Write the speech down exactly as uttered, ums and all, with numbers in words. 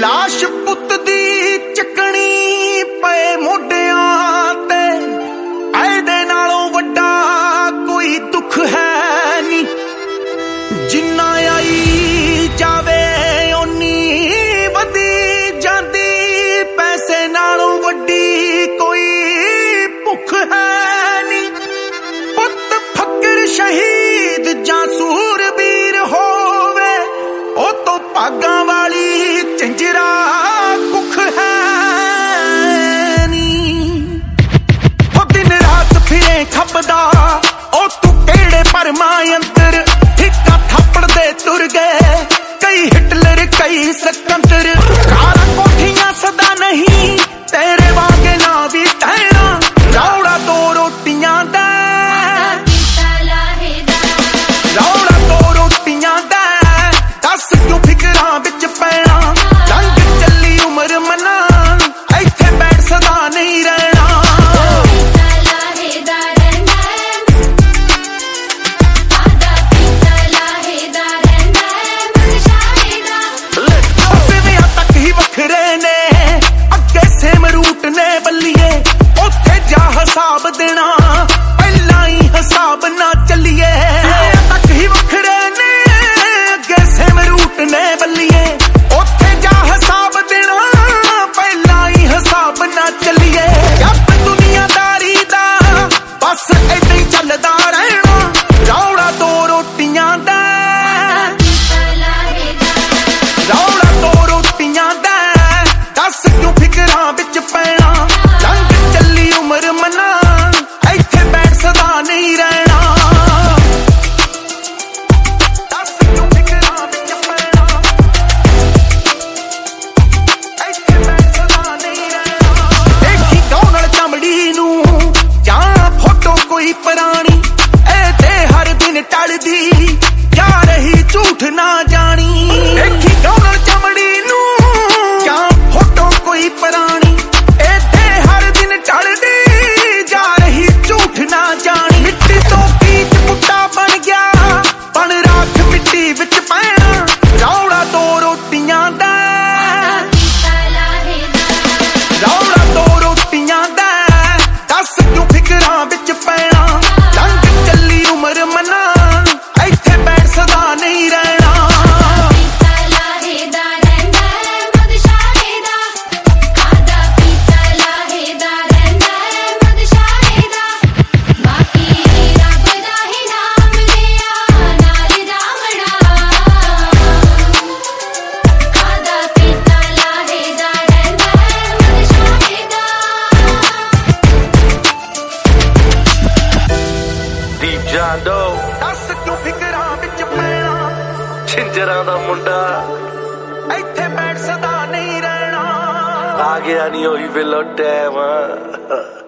ਲਾਸ਼ ਪੁੱਤ ਦੀ ਚੱਕਣੀ ਪਏ ਮੋਢਿਆਂ ਤੇ, ਇਹਦੇ ਨਾਲੋਂ ਵੱਡਾ ਕੋਈ ਦੁੱਖ ਹੈ ਨੀ। ਜਿੰਨਾ ਆਈ ਜਾਵੇ ਓਨੀ ਵਧੀ ਜਾਂਦੀ, ਪੈਸੇ ਨਾਲੋਂ ਵੱਡੀ ਕੋਈ ਭੁੱਖ ਹੈ ਨੀ। ਪੁੱਤ ਫਕਰ ਸ਼ਹੀਦ ਜਾਂ ਸੂਰਬੀਰ ਹੋਵੇ, ਉਹ ਤੋਂ ਭਾਗਾਂ ਵਾਲੀ ਝੰਜਰਾ ਕੁੱਖ ਹੈ ਨੀ। ਉਹ ਦਿਨ ਰਾਤ ਫਿਰੇ ਖੱਬਦਾ, ਉਹ ਤੂੰ ਕਿਹੜੇ ਭਰਮਾਂ ਅੰਦਰ, ਠਿੱਕਾ ਥਾਪੜ ਦੇ ਤੁਰ ਗਏ ਕਈ ਹਿਟਲਰ ਕਈ ਸਕੰਦਰ। ਕਾਰਾਂ ਕੋਠੀਆਂ ਸਦਾ ਨਹੀਂ ਤੇਰੇ ਵਾਂਗੇ ਨਾ ਵੀ ਤੈਣਾ, ਰੌਲਾ ਦੋ ਰੋਟੀਆਂ ਦਾ ਰੌਲਾ ਦੋ ਰੋਟੀਆਂ ਦਾ, ਦੱਸ ਕਿਉਂ ਫਿਕਰਾਂ ਵਿੱਚ ਪੈਣਾ। ਲੰਘ ਚੱਲੀ ਉਮਰ ਮਨਾ, ਇੱਥੇ ਬੈਠ ਸਦਾ ਨਹੀਂ ਰਹਿਣਾ। ਪਸਵਿਆਂ ਤੱਕ ਹੀ ਵੱਖਰੇ ਨੇ, ਅੱਗੇ ਸੇਮ ਰੂਟ ਨੇ ਬੱਲੀਏ, ਉੱਥੇ ਜਾ ਹਿਸਾਬ ਦੇਣਾ ਪਹਿਲਾਂ ਹੀ ਹਿਸਾਬ ਨਾ ਚੱਲੀਏ। ਤੱਕ ਹੀ ਵੱਖਰੇ ਨੇ, ਅੱਗੇ ਸੇਮ ਰੂਟ ਨੇ ਬੱਲੀਏ, ਉੱਥੇ ਜਾ ਹਿਸਾਬ ਦੇਣਾ ਪਹਿਲਾਂ ਹੀ ਹਿਸਾਬ ਨਾ ਚੱਲੀਏ। ਜੱਬ ਦੁਨੀਆਦਾਰੀ ਦਾ ਬਸ ਏਦਾਂ ਹੀ ਚੱਲਦਾ ਰਹਿਣਾ, ਰੌਲਾ ਦੋ ਰੋਟੀਆਂ ਦਾ ਰੌਲਾ ਦੋ ਰੋਟੀਆਂ ਦਾ, ਦੱਸ ਕਿਉਂ ਫਿਕਰਾਂ ਵਿੱਚ ਪੈਣਾ। ਲੰਘ ਚੱਲੀ ਉਮਰ ਮਨਾ, ਇੱਥੇ ਬੈਠ ਸਦਾ ਨਹੀਂ ਰਹਿਣਾ। ਦੱਸ ਕਿਉਂ ਫਿਕਰਾਂ ਵਿੱਚ ਪੈਣਾ, ਇੱਥੇ ਬੈਠ ਸਦਾ ਨਹੀਂ ਰਹਿਣਾ। ਦੇਖੀ ਕੌਣ ਨਾਲ ਚਮੜੀ ਨੂੰ ਜਾਂ ਫੋਟੋ ਕੋਈ ਪੁਰਾਣੀ, ਇਹ ਤੇ ਹਰ ਦਿਨ ਟਲਦੀ ਜਾ ਰਹੀ ਝੂਠ ਨਾ ਜਾਣੀ। ਦੇਖੀ ਕੌਣ ਨਾਲ ਚਮੜੀ ਨੂੰ ਜਾਂ ਫੋਟੋ ਕੋਈ ਪੁਰਾਣੀ, ਇਹ ਤੇ ਹਰ ਦਿਨ ਟਲਦੀ ਜਾ ਰਹੀ ਝੂਠ ਨਾ ਜਾਣੀ। ਮਿੱਟੀ ਤੋਂ ਕੀਚ ਪੁੱਟਾ ਬਣ ਗਿਆ, ਬਣ ਰਾਖ ਮਿੱਟੀ ਵਿੱਚ ਪੈਣਾ, ਰੌਲਾ ਦੋ ਰੋਟੀਆਂ ਦਾ ਰੌਲਾ ਦੋ ਰੋਟੀਆਂ ਦਾ, ਦੱਸ ਕਿਉਂ ਫਿਕਰਾਂ ਵਿੱਚ ਪੈਣਾ। ਲੰਘ ਚੱਲੀ ਉਮਰ ਮਨਾ, ਇੱਥੇ ਬੈਠ ਸਦਾ ਨਹੀਂ ਰਹਿਣਾ। ਦੱਸ ਕਿਉਂ ਫਿਕਰਾਂ ਵਿੱਚ ਪੈਣਾ, ਛਿੰਜਰਾਂ ਦਾ ਮੁੰਡਾ ਇੱਥੇ ਬੈਠ ਸਦਾ ਨਹੀਂ ਰਹਿਣਾ। ਆ ਗਿਆ ਨਹੀਂ ਹੋਈ ਵੇਲੋ ਟਾਈਮ।